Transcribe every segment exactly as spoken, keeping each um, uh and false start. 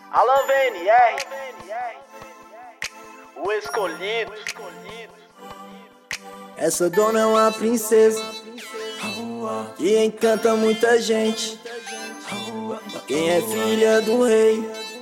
Alan V N R, o escolhido. Essa dona é uma princesa que encanta muita gente. Quem é filha do rei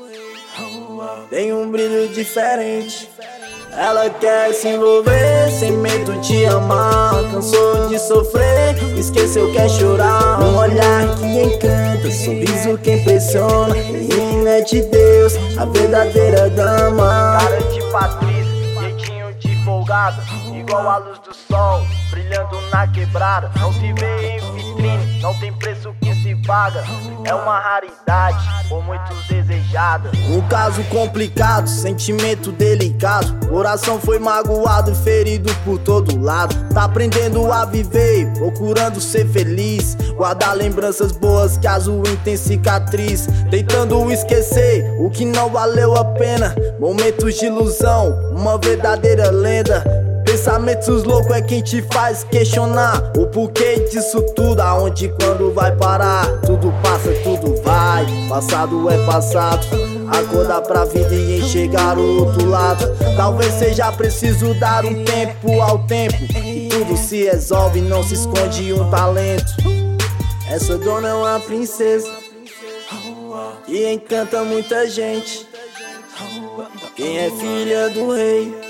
tem um brilho diferente. Ela quer se envolver sem medo de amar. Cansou de sofrer, esqueceu, quer chorar. Um olhar que encanta, sorriso que impressiona. Menina de Deus, a verdadeira dama. Cara de Patrícia, jeitinho de folgada, igual a luz do sol, brilhando na quebrada. Não se vê em vitrine, não tem preço que se paga. É uma raridade, por muitos desejada. Um caso complicado, sentimento delicado. Coração foi magoado, ferido por todo lado. Tá aprendendo a viver, procurando ser feliz. Guardar lembranças boas que azuem tem cicatriz. Tentando esquecer o que não valeu a pena. Momentos de ilusão, uma verdadeira lenda. Pensamentos loucos é quem te faz questionar o porquê disso tudo, aonde e quando vai parar. Tudo passa, tudo vai, passado é passado. Acordar pra vida e enxergar o outro lado. Talvez seja preciso dar um tempo ao tempo, e tudo se resolve, não se esconde um talento. Essa dona é uma princesa que encanta muita gente. Quem é filha do rei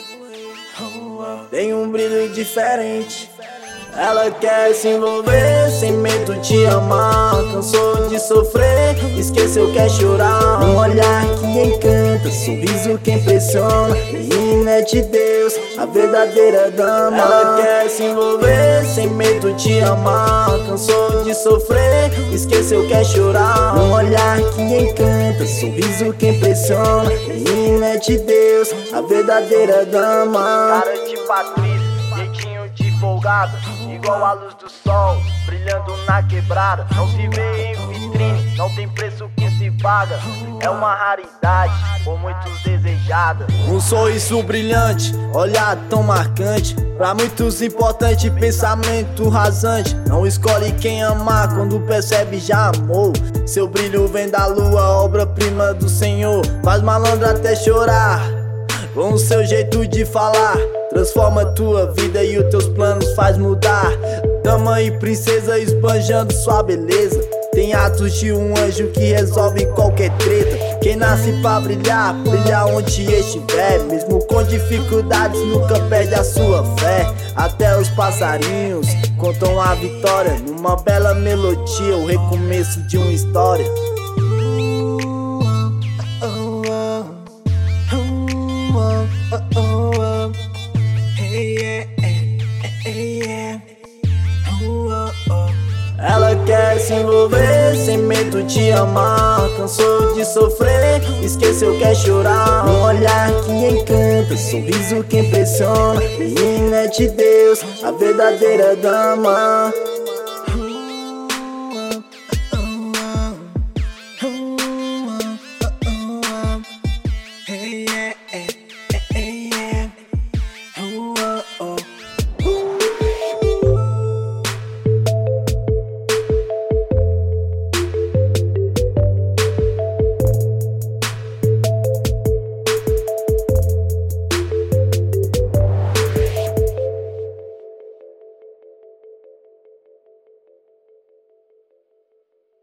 tem um brilho diferente. Ela quer se envolver sem medo de amar. Cansou de sofrer, esqueceu, quer chorar. Um olhar que encanta, sorriso que impressiona. Menina de Deus, a verdadeira dama. Ela quer se envolver sem medo de amar. Cansou de sofrer, esqueceu, quer chorar. Um olhar que encanta, sorriso que impressiona. Menina de Deus, a verdadeira dama. Cara de Patrícia, jeitinho de folgada, igual a luz do sol, brilhando na quebrada. Não se vê em vitrine, não tem preço que se paga. É uma raridade, por muitos desejada. Um sorriso brilhante, olhar tão marcante. Pra muitos importante, pensamento rasante. Não escolhe quem amar, quando percebe já amou. Seu brilho vem da lua, obra-prima do Senhor. Faz malandro até chorar, com o seu jeito de falar. Transforma tua vida e os teus planos faz mudar. Dama e princesa esbanjando sua beleza. Tem atos de um anjo que resolve qualquer treta. Quem nasce pra brilhar, brilha onde estiver. Mesmo com dificuldades, nunca perde a sua fé. Até os passarinhos contam a vitória numa bela melodia, o recomeço de uma história. Ela quer se envolver sem medo de amar. Cansou de sofrer, esqueceu, quer chorar. Um olhar que encanta, sorriso que impressiona. Menina de Deus, a verdadeira dama.